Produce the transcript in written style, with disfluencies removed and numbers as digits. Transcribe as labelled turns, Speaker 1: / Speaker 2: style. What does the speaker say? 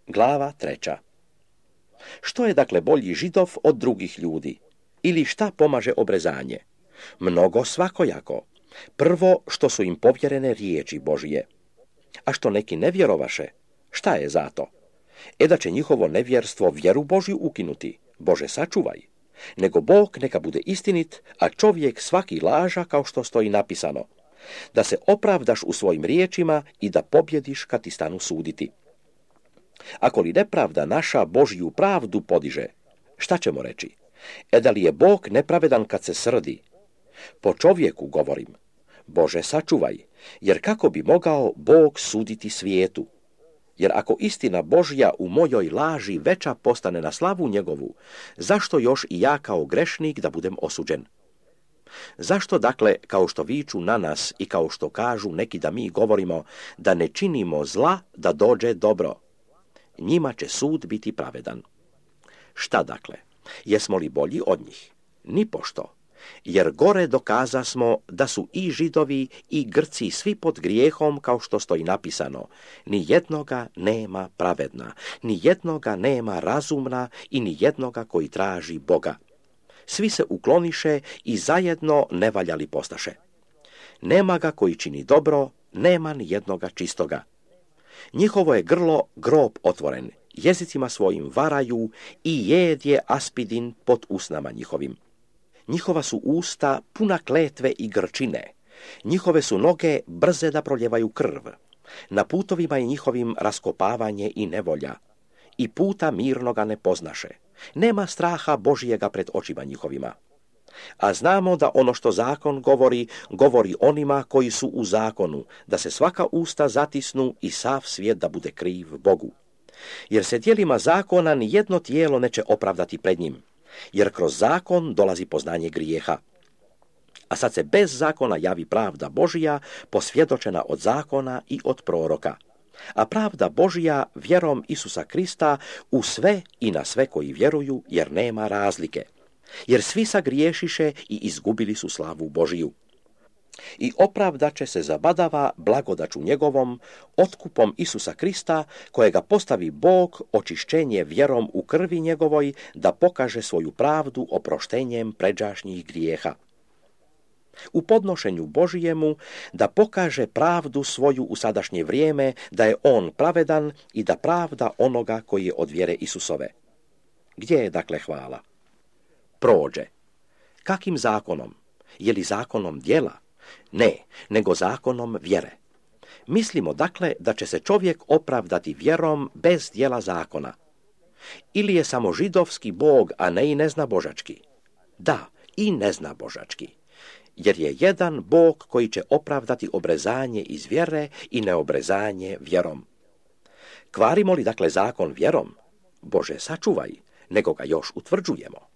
Speaker 1: Glava 3. Što je dakle bolji Židov od drugih ljudi? Ili šta pomaže obrezanje? Mnogo svakojako. Prvo, što su im povjerene riječi Božije. A što neki ne vjerovaše, šta je zato? Da će njihovo nevjerstvo vjeru Božju ukinuti. Bože, sačuvaj. Nego Bog neka bude istinit, a čovjek svaki laža, kao što stoji napisano. Da se opravdaš u svojim riječima i da pobjediš kad ti stanu suditi. Ako li nepravda naša Božju pravdu podiže, šta ćemo reći? Da li je Bog nepravedan kad se srdi? Po čovjeku govorim. Bože, sačuvaj, jer kako bi mogao Bog suditi svijetu? Jer ako istina Božja u mojoj laži veća postane na slavu njegovu, zašto još i ja kao grešnik da budem osuđen? Zašto dakle, kao što viču na nas i kao što kažu neki da mi govorimo da ne činimo zla da dođe dobro? Njima će sud biti pravedan. Šta dakle? Jesmo li bolji od njih? Nipošto. Jer gore dokazasmo da su i Židovi i Grci svi pod grijehom, kao što stoji napisano. Ni jednoga nema pravedna, ni jednoga nema razumna i ni jednoga koji traži Boga. Svi se ukloniše i zajedno nevaljali postaše. Nema ga koji čini dobro, nema ni jednoga čistoga. Njihovo je grlo grob otvoren, jezicima svojim varaju i jed je aspidin pod usnama njihovim. Njihova su usta puna kletve i grčine, njihove su noge brze da proljevaju krv. Na putovima je njihovim raskopavanje i nevolja, i puta mirnoga ne poznaše. Nema straha Božijega pred očima njihovima. A znamo da ono što zakon govori, govori onima koji su u zakonu, da se svaka usta zatisnu i sav svijet da bude kriv Bogu. Jer se djelima zakona ni jedno tijelo neće opravdati pred njim, jer kroz zakon dolazi poznanje grijeha. A sad se bez zakona javi pravda Božija, posvjedočena od zakona i od proroka. A pravda Božija vjerom Isusa Krista u sve i na sve koji vjeruju, jer nema razlike. Jer svi sagriješiše i izgubili su slavu Božiju. I opravdaće se zabadava blagodaću njegovom, otkupom Isusa Krista, kojega postavi Bog očišćenje vjerom u krvi njegovoj, da pokaže svoju pravdu oproštenjem pređašnjih grijeha. U podnošenju Božijemu da pokaže pravdu svoju u sadašnje vrijeme, da je on pravedan i da pravda onoga koji je od vjere Isusove. Gdje je dakle hvala? Prođe. Kakim zakonom? Je li zakonom djela? Ne, nego zakonom vjere. Mislimo dakle da će se čovjek opravdati vjerom bez djela zakona. Ili je samo židovski Bog, a ne i neznabožački? Da, i neznabožački. Jer je jedan Bog koji će opravdati obrezanje iz vjere i neobrezanje vjerom. Kvarimo li dakle zakon vjerom? Bože, sačuvaj, nego ga još utvrđujemo.